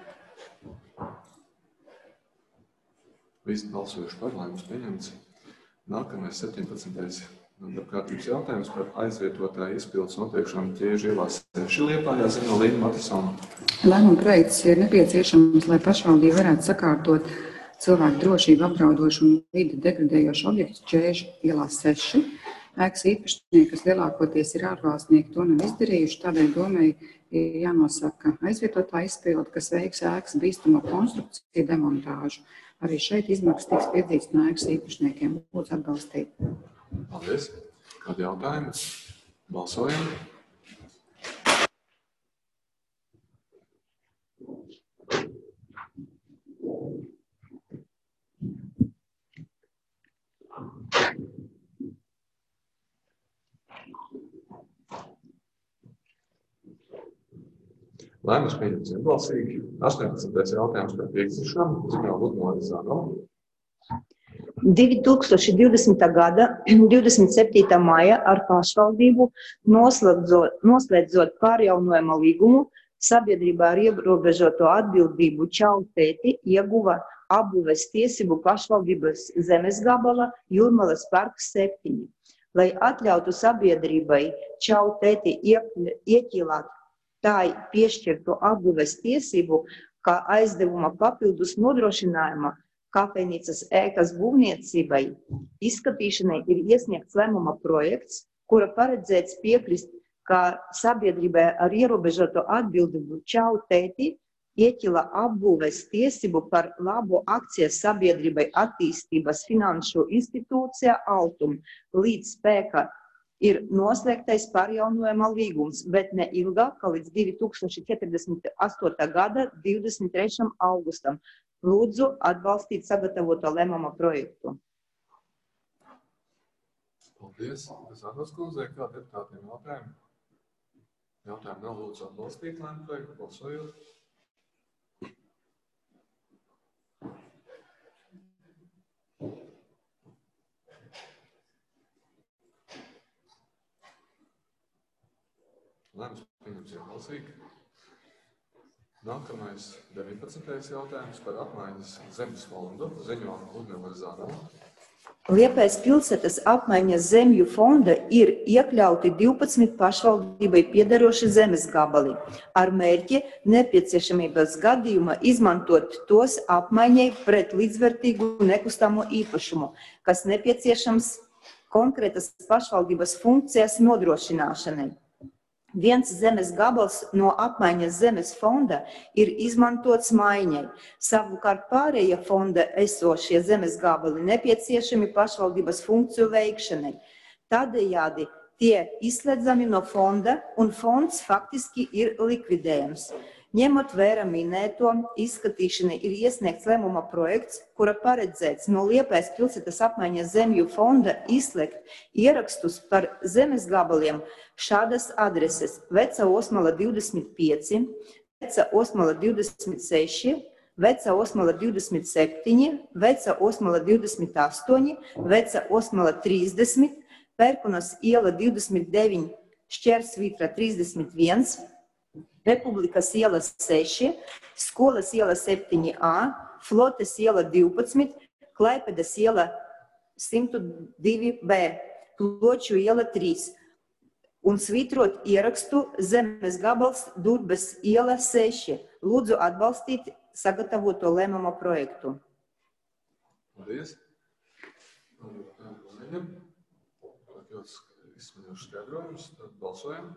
Visi balsojuši par, lēmums pieņemts. Nākamais septiņpadsmitais darbkārtības jautājums par aizvietotāju izpildes noteikšanu Ķiežu ielā seši Liepājā, ziņo Līna Matisona. Lēmuma projekts ir nepieciešams, lai pašvaldība varētu sakārtot cilvēku drošību apdraudošu un vidi degradējošu objektu Ķiežu ielā seši. Ēkas īpašnieki, kas lielākoties ir ārvalstnieki, to nav izdarījuši, tādēļ domai ir jānosaka aizvietotāja izpilde, kas veiks ēkas bīstamo konstrukciju demontāžu. Arī šeit izmaksas tiks piedzīts no ēkas īpašniekiem. Lūdzu atbalstīt. Paldies. Kādi jautājumi? Balsojam. Lēmums pieņemts vienbalsīgi. astoņpadsmitais jautājums par piekrišanu, ziņo Ludmila Zanova. divi tūkstoši divdesmitā gada divdesmit septītā maija ar pašvaldību noslēdzot, noslēdzot pārjaunojuma līgumu sabiedrībā ar ierobežoto atbildību Čautēti ieguva apbūves tiesību pašvaldības zemes gabala Jūrmalas parks septiņi. Lai atļautu sabiedrībai Čautēti ieķilāt tai piešķirto apbūves tiesību, kā aizdevuma papildus nodrošinājuma kafejnīcas ēkas būvniecībai izskatīšanai ir iesniegts lēmuma projekts, kura paredzēts piekrist, ka sabiedrībai ar ierobežoto atbildību Čautēti ieķila apbūves tiesību par labu akcijas sabiedrībai attīstības finanšu institūcijā Altum līdz spēka ir noslēgtais pārjaunojuma līgums, bet ne ilgāk kā līdz divi tūkstoši četrdesmit astotā gada divdesmit trešajam augustam. Lūdzu atbalstīt sagatavoto lēmuma projektu. Paldies. Zanos kundzei, kā deputātiem jautājumi? Jautājumi nav, lūdzu atbalstīt lēmumu projektu, balsojot. Lēmums pieņemts vienbalsīgi. Nākamais deviņpadsmitais jautājums par apmaiņas zemes fondu ziņo Ludmila Zānova. Liepājas pilsētas apmaiņas zemju fonda ir iekļauti divpadsmit pašvaldībai piederoši zemes gabali ar mērķi nepieciešamības gadījumā izmantot tos apmaiņai pret līdzvērtīgu nekustamo īpašumu, kas nepieciešams konkrētas pašvaldības funkcijas nodrošināšanai. Viens zemes gabals no apmaiņas zemes fonda ir izmantots maiņai. Savukārt pārējie fonda esošie zemes gabali nepieciešami pašvaldības funkciju veikšanai. Tādējādi tie izslēdzami no fonda un fonds faktiski ir likvidējams. Ņemot vērā minēto, izskatīšanai ir iesniegts lēmuma projekts, kura paredzēts no Liepājas pilsētas apmaiņas zemju fonda izslēgt ierakstus par zemes gabaliem šādas adreses: Veca Osmala divdesmit pieci, Veca Osmala divdesmit seši, Veca Osmala divdesmit septiņi, Veca Osmala divdesmit astoņi, Veca Osmala trīsdesmit, Pērkonas iela divdesmit deviņi, Šķērsvītra trīsdesmit viens, Republikas iela seši, Skolas iela septiņi A, Flotes iela divpadsmit, Klaipēdas iela simt divi B, Ploču iela trīs un svītrot ierakstu zemes gabals Durbes iela seši. Lūdzu atbalstīt sagatavoto lēmuma projektu. Paldies. Ļoti izsmeļošs skaidrojums, tad balsojam.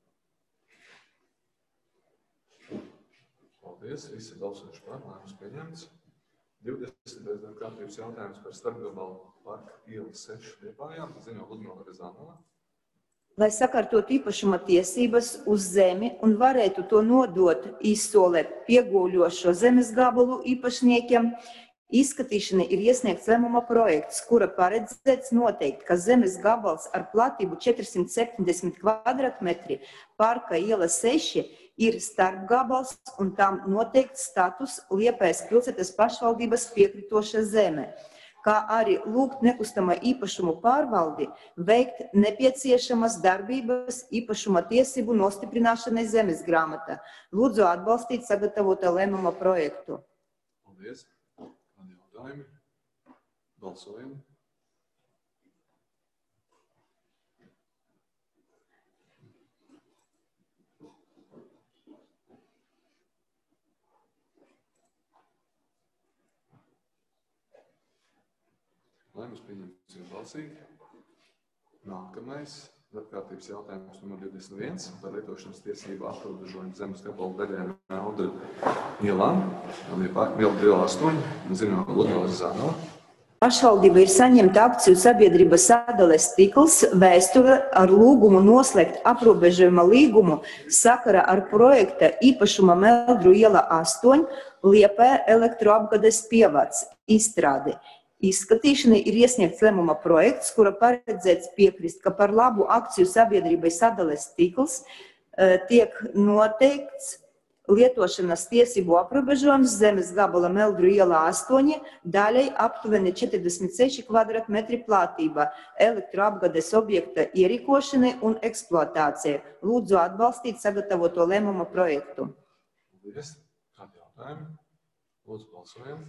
Paldies, visi balsojuši par, lēmums pieņemts. divdesmitais darba kārtības jautājums par starpgabalu parka ielu seši Liepājā, ziņo Ludmila Zānova. Lai sakārtot īpašuma tiesības uz zemi un varētu to nodot izsolē piegūļošo zemes gabalu īpašniekiem, izskatīšanai ir iesniegts lēmuma projekts, kura paredzēts noteikt, ka zemes gabals ar platību četrsimt septiņdesmit kvadrātmetri parka iela seši ir starpgabals un tam noteikts status Liepājas pilsētas pašvaldības piekritoša zeme, kā arī lūgt nekustamā īpašumu pārvaldi veikt nepieciešamas darbības īpašuma tiesību nostiprināšanai zemes grāmatā. Lūdzu atbalstīt sagatavotā lēmuma projektu. Paldies. Kādi jautājumi? Balsojam. Lēmums pieņemts vienbalsīgi. Nākamais darbkārtības jautājums numur divdesmit viens par lietošanas tiesību aprobežojumu zemes gabalu daļām Meldru ielā, Meldru ielā astoņi, ziņo Ludmila Zānova. Pašvaldība ir saņemta akciju sabiedrības sadales tīkls vēsture ar lūgumu noslēgt aprobežojuma līgumu sakara ar projekta īpašuma Meldru iela astoņi Liepāja elektroapgādes pievads izstrādi. Izskatīšanai ir iesniegts lēmuma projekts, kura paredzēts piekrist, ka par labu akciju sabiedrībai sadales tīkls tiek noteikts lietošanas tiesību aprobežojums zemes gabala Meldru ielā astoņi, daļai aptuveni četrdesmit seši kvadrātmetri platība, elektroapgādes objekta ierīkošanai un eksploatācijai. Lūdzu atbalstīt sagatavoto lēmuma projektu. Paldies. Kādi jautājumi? Lūdzu balsojam.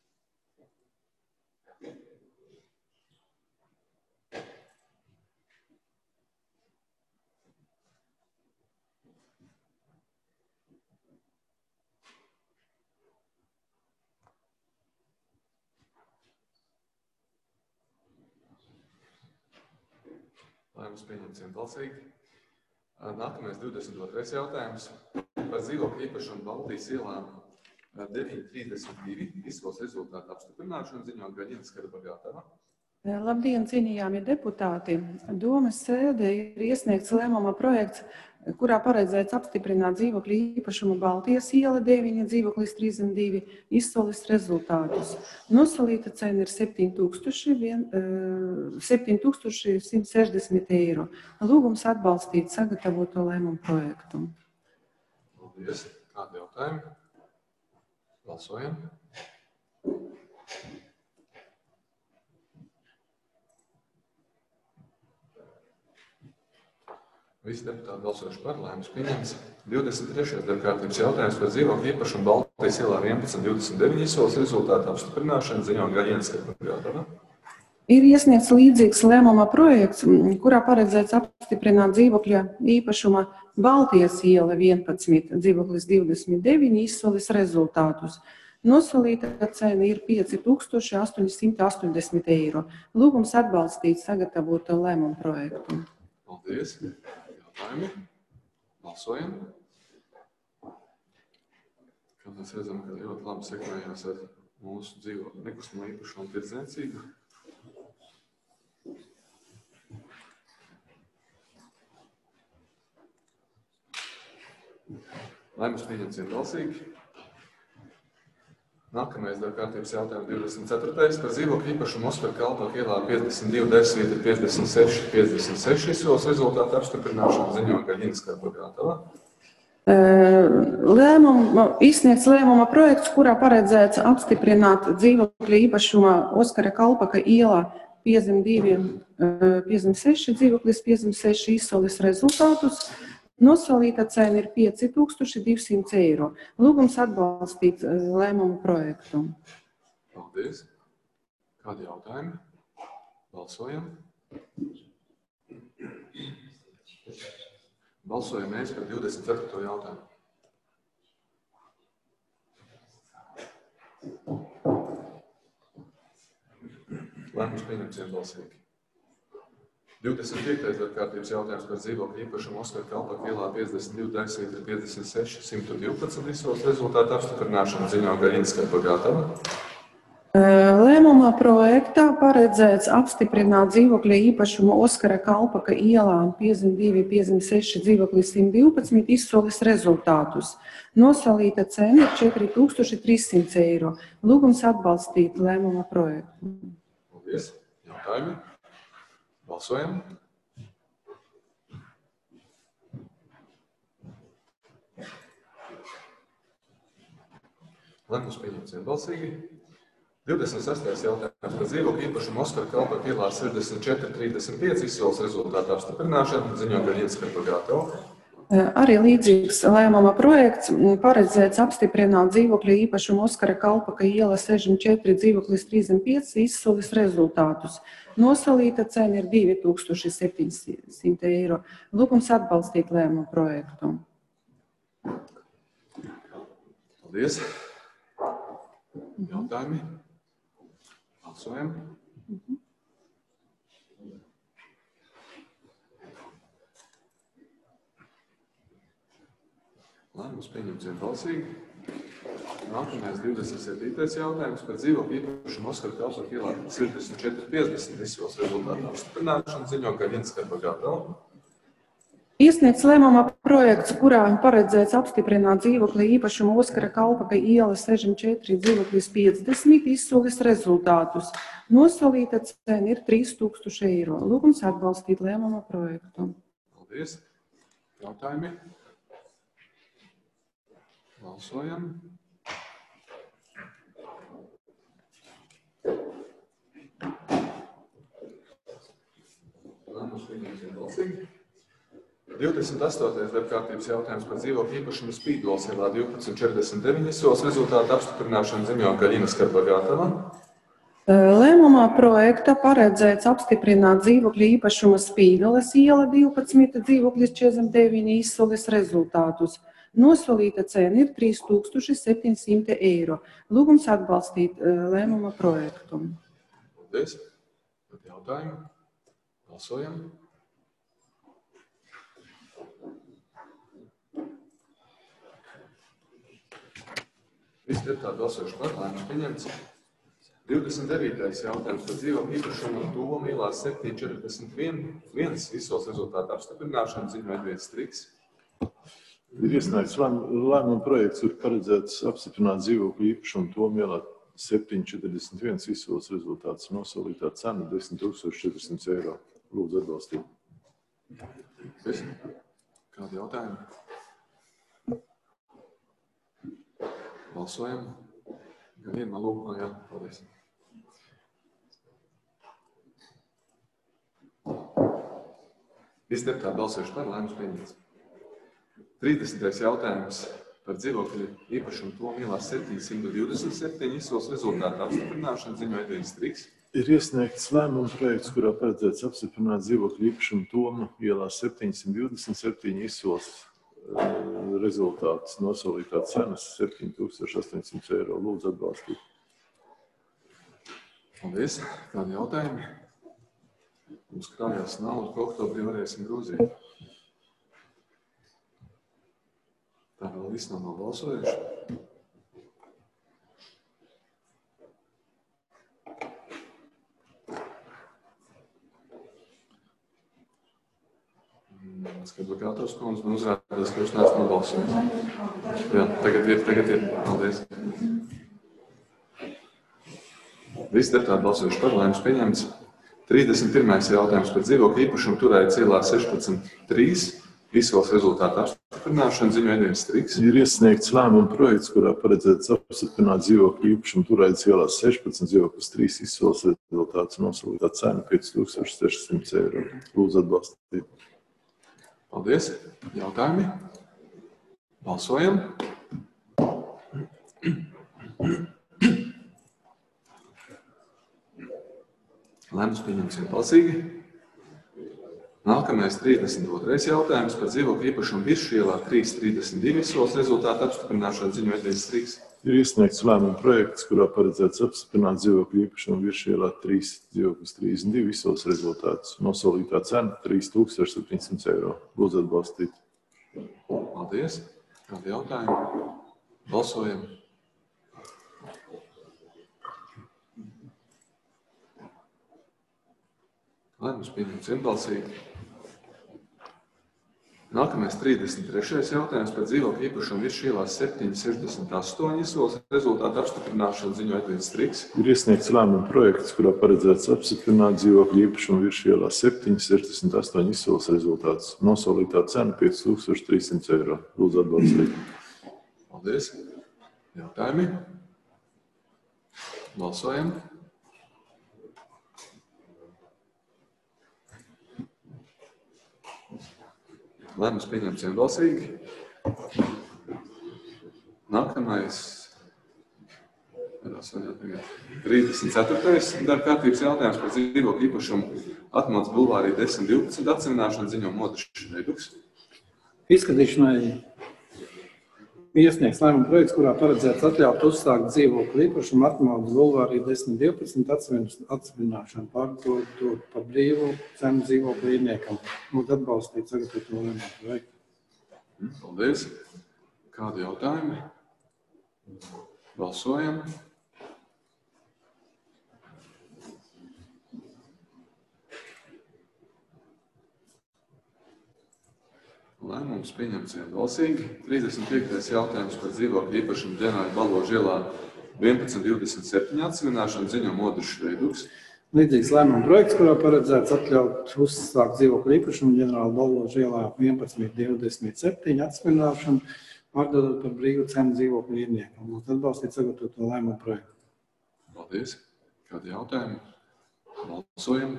Lēmums pieņemts vienbalsīgi. Nākamais divdesmit otrais jautājums par dzīvokļu īpašumu Baltijas ielā deviņi trīsdesmit divi izsoles rezultātu apstiprināšanu ziņo Gaļina Skarbagātava. Labdien, cienījamie deputāti! Domes sēdē ir iesniegts lēmuma projekts, kurā paredzēts apstiprināt dzīvokļu īpašumu Baltijas iela deviņi, dzīvoklis trīsdesmit divi, izsoles rezultātus. Nosalīta cena ir septiņi tūkstoši simt sešdesmit eiro. Lūgums atbalstīt sagatavoto lēmumu projektu. Paldies. Kādi jautājumi? Balsojam. Visi deputāti balsojuši par, lēmums pieņemts. divdesmit trešais darbkārtības jautājums par dzīvokļu īpašumu Baltijas ielā vienpadsmit divdesmit deviņi izsoles rezultātu apstiprināšanu ziņo Gaļienas Karpagātava. Ir iesniegts līdzīgs lēmuma projekts, kurā paredzēts apstiprināt dzīvokļa īpašuma Baltijas iela vienpadsmit, dzīvoklis divdesmit deviņi izsoles rezultātus. Nosolīta cena ir pieci tūkstoši astoņi simti astoņdesmit eiro. Lūgums atbalstīt sagatavoto lēmumu projektu. Paldies. Jautājumi? Balsojam. Kā mēs redzam, ka ļoti labi sekojās ar mūsu dzīvo nekustamo īpašumu tirdzniecību. Lēmums pieņemts vienbalsīgi. Nākamais darbkārtības jautājums divdesmit ceturtais par dzīvokļu īpašumu Oskara Kalpaka ielā piecdesmit divi, desmit, piecdesmit seši, piecdesmit seši izsoles rezultātu apstiprināšanu ziņo Gaļienas Karpagātava. Lēmuma, izsniegts lēmuma projekts, kurā paredzēts apstiprināt dzīvokļu īpašuma Oskara Kalpaka ielā piecdesmit divi, piecdesmit seši, dzīvoklis piecdesmit seši izsoles rezultātus. Nosolīta cena ir pieci tūkstoši divsimt eiro. Lūgums atbalstīt lēmumu projektu. Paldies. Kādi jautājumi? Balsojam. Balsojam mēs par divdesmit ceturto jautājumu. Lēmums pieņemts vienbalsīgi. divdesmit piektais darbkārtības jautājums par dzīvokļu īpašumu Oskara Kalpaka ielā piecdesmit divi, desmit, piecdesmit seši, simt divpadsmit izsoles rezultātu apstiprināšanu ziņo Gaļienas Karpagātava. Lēmuma projektā paredzēts apstiprināt dzīvokļu īpašumu Oskara Kalpaka ielā piecdesmit divi, piecdesmit seši, dzīvoklis simt divpadsmit izsoles rezultātus. Nosolīta cena ir četri tūkstoši trīssimti eiro. Lūgums atbalstīt lēmuma projektu. Paldies. Jautājumi? Balsojam. Lēmums pieņemts vienbalsīgi. divdesmit sestais jautājums par dzīvokļu īpašumu Oskara Kalpaka ielā sešdesmit četri, trīsdesmit pieci izsoles rezultātu apstiprināšanu ziņo Gaļienas Karpagātava. Arī līdzīgs lēmuma projekts paredzēts apstiprināt dzīvokļu īpašumu Oskara Kalpaka iela sešdesmit četri, dzīvoklis trīsdesmit pieci izsoles rezultātus. Nosolīta cena ir divi tūkstoši septiņsimt eiro. Lūgums atbalstīt lēmumu projektu. Paldies. Jautājumi? Balsojam. Lēmums pieņemts vienbalsīgi. Nākamais divdesmit septītais jautājums par dzīvokļu īpašumu Oskara Kalpaka ielā sešdesmit četri, piecdesmit izsoles rezultātu apstiprināšanu ziņo Gaļienas Karpagātava. Iesniegts lēmuma projekts, kurā paredzēts apstiprināt dzīvokļu īpašumu Oskara Kalpaka iela sešdesmit četri, dzīvoklis piecdesmit izsoles rezultātus. Nosolīta cena ir trīs tūkstoši eiro. Lūgums atbalstīt lēmuma projektu. Paldies. Jautājumi? Balsojam. Lēmums pieņemts vienbalsīgi. divdesmit astotais darbkārtības jautājums par dzīvokļu īpašumu Spīdoles ielā divpadsmit četrdesmit deviņi izsoles rezultātu apstiprināšanu ziņo Gaļienas Karpagātava. Lēmumā projekta paredzēts apstiprināt dzīvokļu īpašuma Spīdoles iela divpadsmit, dzīvoklis četrdesmit deviņi izsoles rezultātus. Nosolīta cena ir trīs tūkstoši septiņsimti eiro. Lūgums atbalstīt lēmuma projektu. Paldies. Jautājumi? Balsojam. Visi deputāti balsojuši par, lēmums pieņemts. divdesmit devītais jautājums par dzīvokļu īpašumu Doma ielā septiņi, četrdesmit viens izsoles rezultātu apstiprināšanu ziņo Edvīns Striks. Ir iesniegts lēmuma projekts, kur paredzēts apstiprināt dzīvokļu īpašumu Doma ielā septiņi, četrdesmit viens izsoles rezultāts. Nosolītā cena desmit tūkstoši četrsimt eiro. Lūdzu atbalstīt. Kādi jautājumi? Balsojam. Gan man lūk, jā, paldies. Visi deputāti balsojuši par, lēmums pieņemts. trīsdesmitais jautājums par dzīvokļu īpašumu Tomu ielā septiņsimt divdesmit septiņi izsoles rezultātu apstiprināšanu ziņoja Edvīns Striks. Ir iesniegts lēmuma projekts, kurā paredzēts apstiprināt dzīvokļu īpašumu Tomu ielā septiņsimt divdesmit septiņi izsoles rezultātus. Nosolītā cenas septiņi tūkstoši astoņsimt eiro. Lūdzu atbalstīt. Paldies. Kādi jautājumi? Mums krājās naudu, ka oktobrī varēsim grozīt. Tā vēl viss nav nobalsojuši. Skatlikātors kundze, man uzrādās, ka jūs neesat nobalsojis. Jā, tagad ir, tagad ir. Paldies. Visi deputāti balsojuši par, lēmums pieņemts. trīsdesmit pirmais jautājums par dzīvokļu īpašumu Turējas ielā sešpadsmit trīs. Izsoles rezultātu apstiprināšanu ziņoja Edvīns Striks. Ir iesniegts lēmuma projekts, kurā paredzēts apstiprināt dzīvokļu īpašumu Turējas ielā sešpadsmit, dzīvoklis trīs izsoles rezultāts, nosolītā cena pieci tūkstoši sešsimt eiro. Lūdzu atbalstīt. Paldies. Jautājumi? Balsojam. Lēmums pieņemts vienbalsīgi. Nākamais trīsdesmit otrais jautājums par dzīvokļu īpašumu Biršu ielā trīs trīsdesmit divi izsoles rezultātu apstiprināšanu ziņoja Edvīns Striks. Ir iesniegts lēmuma projekts, kurā paredzēts apstiprināt dzīvokļu īpašumu Biršu ielā trīs, dzīvoklis trīsdesmit divi izsoles rezultātus. Nosolītā cena trīs tūkstoši septiņsimt eiro. Lūdzu atbalstīt. Paldies. Kādi jautājumi? Balsojam. Lēmums pieņemts vienbalsīgi. Nākamais trīsdesmit trešais jautājums par dzīvokļu īpašumu Biršu ielā septiņi sešdesmit astoņi izsoles rezultātu apstiprināšanu ziņoja Edvīns Striks. Ir iesniegts lēmuma projekts, kurā paredzēts apstiprināt dzīvokļu īpašumu Biršu ielā septiņi sešdesmit astoņi izsoles rezultātus. Nosolītā cena pieci tūkstoši trīssimt eiro. Lūdzu atbalstīt. Paldies. Jautājumi? Balsojam. Lēmums pieņemts vienbalsīgi. Nākamais trīsdesmit ceturtais darba kārtības jautājums par dzīvokļu īpašumu Atmodas bulvārī desmit divpadsmit atseviļināšanu ziņo Modris Šveiduks. Izskatīšanai iesniegts lēmuma projekts, kurā paredzēts atļaut uzsākt dzīvokļu īpašumu Atmodas bulvārī desmit divpadsmit atseviļināšanu, pārdodot par brīvu cenu dzīvokļu īrniekam. Lūdzu atbalstīt sagatavoto lēmuma projektu. Paldies. Kādi jautājumi? Balsojam. Lēmums pieņemts vienbalsīgi. trīsdesmit piektais jautājums par dzīvokļu īpašumu Ģenerāļa Balvoža ielā vienpadsmit divdesmit septiņi atseviļināšanu ziņo Modris Šveiduks. Līdzīgs lēmuma projekts, kurā paredzēts atļaut uzsākt dzīvokļu īpašumu Ģenerāļa Balvoža ielā vienpadsmit divdesmit septiņi atseviļināšanu, pārdodot par brīvu cenu dzīvokļu īrniekam. Lūdzu atbalstīt sagatavoto lēmuma projektu. Paldies. Kādi jautājumi? Balsojam.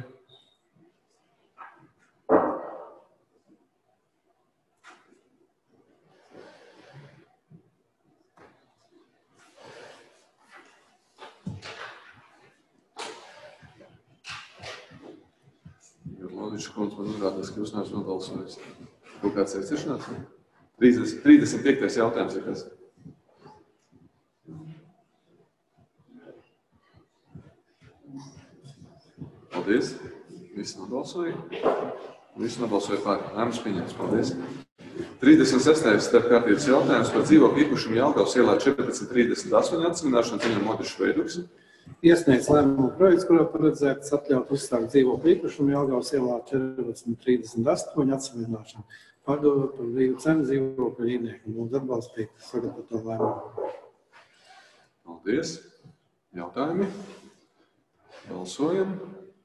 Loviča kundze man uzrādās, ka jūs neesat nobalsojis. Kaut kāds iestiršanās? trīsdesmit piektais jautājums ir kas? Paldies. Visi nobalsoja. Visi nobalsoja par. Lēmums pieņemts. Paldies. trīsdesmit sestais darba kārtības jautājums par dzīvokļu īpašumu Jelgavas ielā četrpadsmit trīsdesmit astoņi atseviļināšanu ziņo Modris Šveiduks. Iesniegts lēmuma projekts, kurā paredzēts atļaut uzsākt dzīvokļu īpašumu Jelgavas ielā četrpadsmit trīsdesmit astoņi atseviļināšanu, pārdodot par brīvu cenu dzīvokļu īrniekam. Lūdzu atbalstīt sagatavoto lēmumu. Paldies. Jautājumi? Balsojam.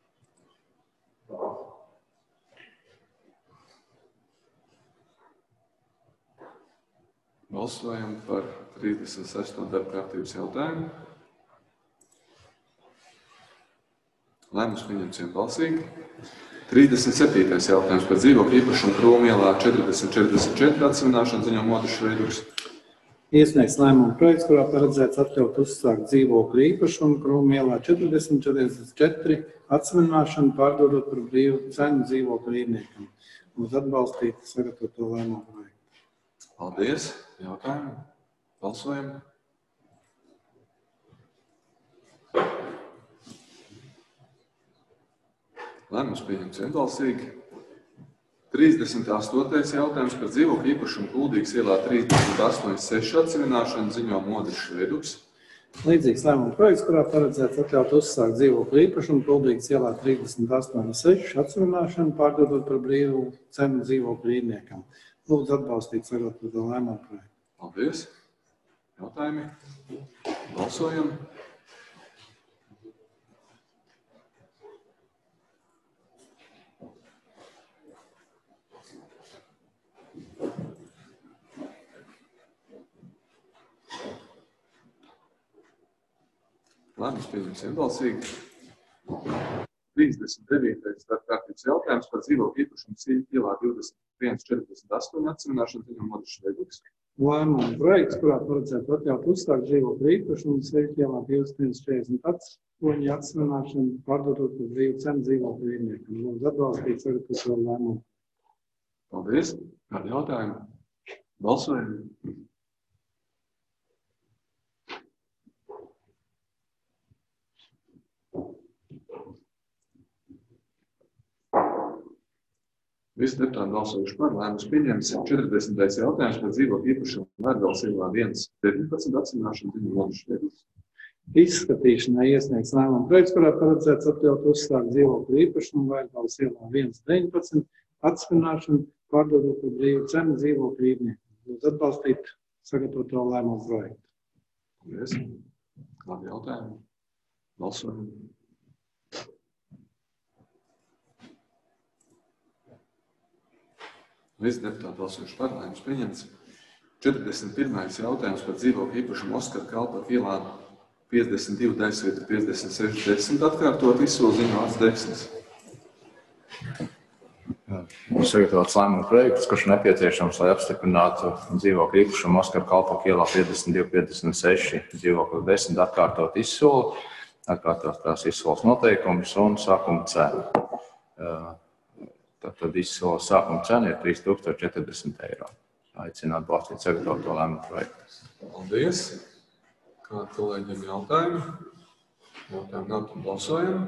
Balsojam par trīsdesmit sesto darba kārtības jautājumu. Lēmums pieņemts vienbalsīgi. trīsdesmit septītais jautājums par dzīvokļu īpašumu Krūmielā četrdesmit četrdesmit četri atsevināšanu ziņo Modrišs Veiduks. Iesniegts lēmuma projekts, kurā paredzēts atļaut uzsākt dzīvokļu īpašumu Krūmielā četrdesmit četrdesmit četri atsevināšanu, pārdodot par brīvu cenu dzīvokļu īrniekam. Lūdzu atbalstīt sagatavoto lēmuma projektu. Paldies. Jautājumi? Balsojam. Lēmums pieņemts vienbalsīgi. trīsdesmit astotais jautājums par dzīvokļu īpašumu Kuldīgas ielā trīsdesmit astoņi seši atsevināšanu ziņo Modrišs Veiduks. Līdzīgs lēmuma projekts, kurā paredzēts atļaut uzsākt dzīvokļu īpašumu Kuldīgas ielā trīsdesmit astoņi seši atsevināšanu, pārdodot par brīvu cenu dzīvokļu īrniekam. Lūdzu atbalstīt sagatavoto lēmuma projektu. Paldies. Jautājumi? Balsojam. Lēmums pieņemts vienbalsīgi. trīsdesmit devītais kārtības jautājums par dzīvokļu īpašumu Sīļu ielā divdesmit viens četrdesmit astoņi atsevināšanu ziņo Modrišs Veiduks. Lēmuma projekts, kurā paredzētu atļaut uzsākt dzīvokļu īpašumu Sīļu ielā divdesmit viens četrdesmit astoņi atsevināšanu, pārdodot par brīvu cenu dzīvokļu īrniekam. Lūdzu atbalstīt sagatavoto lēmumu. Paldies. Kādi jautājumi? Balsojam. Visi deputāti balsojuši par, lēmums pieņemts. četrdesmitais jautājums par dzīvokļu īpašumu Vērgales ielā viens deviņpadsmit atsevināšanu ziņo Modrišs Veiduks. Izskatīšanai iesniegts lēmuma projekts, kurā paredzēts atļaut uzsākt dzīvokļu īpašumu Vērgales ielā viens deviņpadsmit atsevināšanu, pārdodot par brīvu cenu dzīvokļu īrniekam. Lūdzu atbalstīt sagatavoto lēmuma projektu. Paldies. Kādi jautājumi? Balsojam. Visi deputāti balsojuši par, lēmums pieņemts. četrdesmit pirmais jautājums par dzīvokļu īpašumu Oskara Kalpaka ielā piecdesmit divi daļsvieta piecdesmit seši desmit atkārtot izsoli ziņo Ats Deksnis. Sagatavots lēmuma projekts, kurš nepieciešams, lai apstiprinātu dzīvokļu īpašumu Oskara Kalpaka ielā piecdesmit divi piecdesmit seši dzīvokļu desmit atkārtot izsoli, atkārtot tās izsoles noteikumus un sākuma cenu. Tad izsola sākuma cena ir trīs tūkstoši četrdesmit eiro. Aicinu atbalstīt sagatavoto lēmumu projektu. Paldies. Kādi kolēģiem jautājumi? Jautājumi nav, tad balsojam.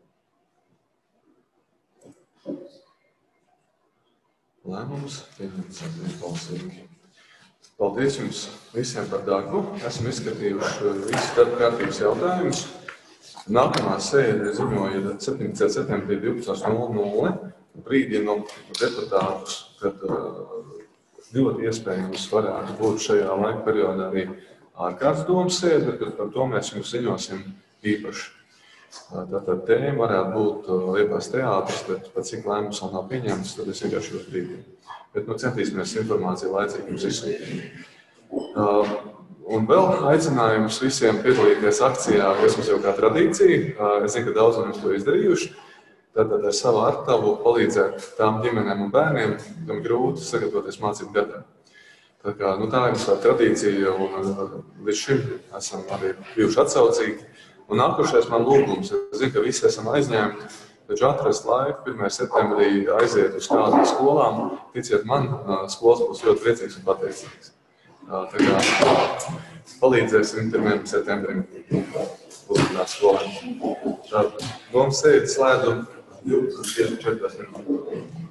Lēmums pieņemts vienbalsīgi. Paldies jums visiem par darbu. Esam izskatījuši visus darba kārtības jautājumus. Nākamā sēde ziņoja septiņpadsmitajā septembrī divpadsmit nulle nulle. Brīdinu deputātus, kad ļoti iespējams varētu būt šajā laika periodā arī ārkārtas domas sēde, bet par to mēs jums ziņosim īpaši. Tātad tēma varētu būt Liepājas teātris, bet pat cik lēmums vēl nav pieņemts, tad es vienkārši jūs brīdinu. Bet nu, centīsimies informāciju laicīgi jums izsūtīt. Un vēl aicinājums visiem piedalīties akcijā, kas mums jau kā tradīcija. Es zinu, ka daudz no jums to izdarījuši. Tātad ar savu artavu palīdzēt tām ģimenēm un bērniem, kam grūti sagatavoties mācību gadam. Tā kā, nu, tā ir mums tā tradīcija, un līdz šim esam arī bijuši atsaucīgi. Un nākošais man lūgums, es zinu, ka visi esam aizņēmti, taču atrast laiku pirmajā septembrī aiziet uz kādām skolām. Ticiet man, skolas būs ļoti priecīgs un pateicīgs. Tā kā palīdzēsim pirmajam septembrim uzmanāt skolām. Tātad, domas sēdi slēdzu divdesmit četrdesmit.